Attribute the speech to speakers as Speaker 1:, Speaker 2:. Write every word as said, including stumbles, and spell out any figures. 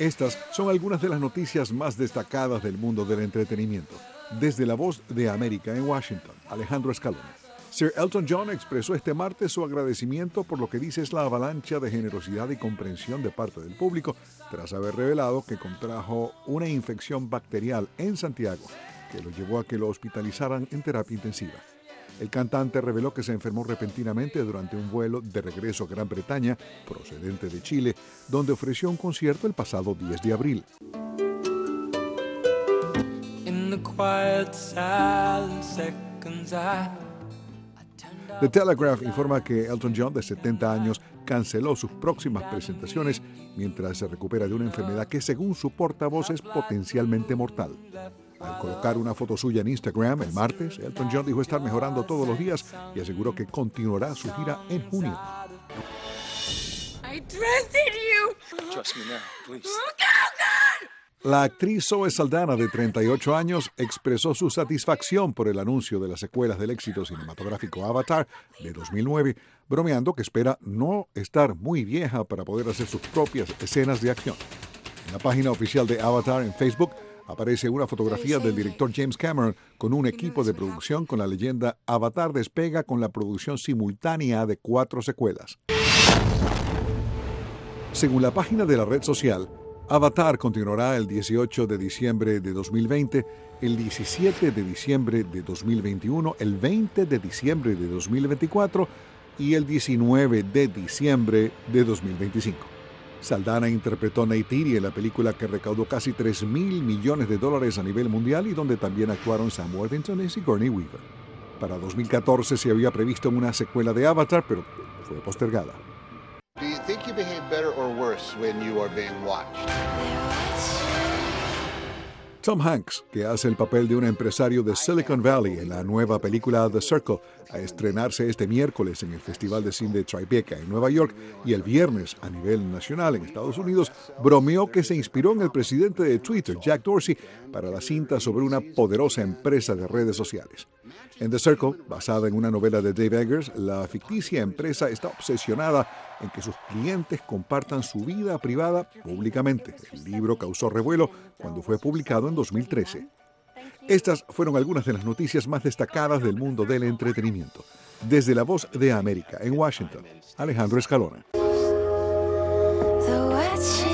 Speaker 1: Estas son algunas de las noticias más destacadas del mundo del entretenimiento. Desde La Voz de América en Washington, Alejandro Escalona. Sir Elton John expresó este martes su agradecimiento por lo que dice es la avalancha de generosidad y comprensión de parte del público tras haber revelado que contrajo una infección bacterial en Santiago que lo llevó a que lo hospitalizaran en terapia intensiva. El cantante reveló que se enfermó repentinamente durante un vuelo de regreso a Gran Bretaña, procedente de Chile, donde ofreció un concierto el pasado diez de abril. The Telegraph informa que Elton John, de setenta años, canceló sus próximas presentaciones mientras se recupera de una enfermedad que, según su portavoz, es potencialmente mortal. Al colocar una foto suya en Instagram el martes, Elton John dijo estar mejorando todos los días y aseguró que continuará su gira en junio. I trusted you. Trust me now, please. La actriz Zoe Saldana, de treinta y ocho años, expresó su satisfacción por el anuncio de las secuelas del éxito cinematográfico Avatar de dos mil nueve, bromeando que espera no estar muy vieja para poder hacer sus propias escenas de acción. En la página oficial de Avatar en Facebook aparece una fotografía del director James Cameron con un equipo de producción con la leyenda Avatar despega con la producción simultánea de cuatro secuelas. Según la página de la red social, Avatar continuará el dieciocho de diciembre de dos mil veinte, el diecisiete de diciembre de dos mil veintiuno, el veinte de diciembre de dos mil veinticuatro y el diecinueve de diciembre de dos mil veinticinco. Saldana interpretó a Neytiri en la película que recaudó casi tres mil millones de dólares a nivel mundial y donde también actuaron Sam Worthington y Sigourney Weaver. Para dos mil catorce se había previsto una secuela de Avatar, pero fue postergada.
Speaker 2: Do you think you behave better or worse when you are being watched?
Speaker 1: Tom Hanks, que hace el papel de un empresario de Silicon Valley en la nueva película The Circle, a estrenarse este miércoles en el Festival de Cine de Tribeca en Nueva York y el viernes a nivel nacional en Estados Unidos, bromeó que se inspiró en el presidente de Twitter, Jack Dorsey, para la cinta sobre una poderosa empresa de redes sociales. En The Circle, basada en una novela de Dave Eggers, la ficticia empresa está obsesionada en que sus clientes compartan su vida privada públicamente. El libro causó revuelo cuando fue publicado en dos mil trece. Estas fueron algunas de las noticias más destacadas del mundo del entretenimiento. Desde La Voz de América en Washington, Alejandro Escalona.